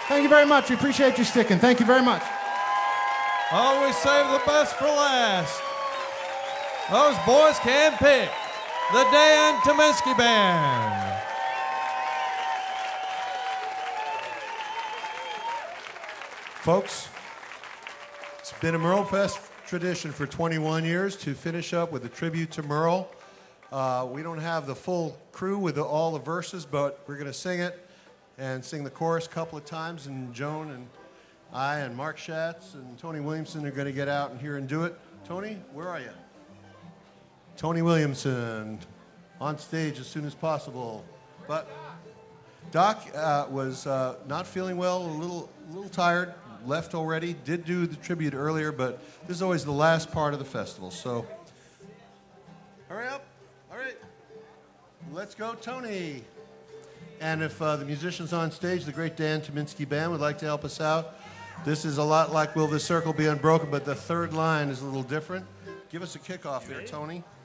Thank you very much. We appreciate you sticking. Thank you very much. Always save the best for last. Those boys can pick. The Dan Tyminski Band. Folks, it's been a Merle Fest tradition for 21 years to finish up with a tribute to Merle. We don't have the full crew with all the verses, but we're going to sing it and sing the chorus a couple of times, and Joan and I and Mark Schatz and Tony Williamson are going to get out and here and do it. Tony, where are you? Tony Williamson, on stage as soon as possible. But Doc was not feeling well, a little tired, left already, did do the tribute earlier, but this is always the last part of the festival, so hurry up. All right, let's go, Tony. And if the musicians on stage, the great Dan Tyminski Band, would like to help us out, this is a lot like Will This Circle Be Unbroken, but the third line is a little different. Give us a kickoff there, Tony.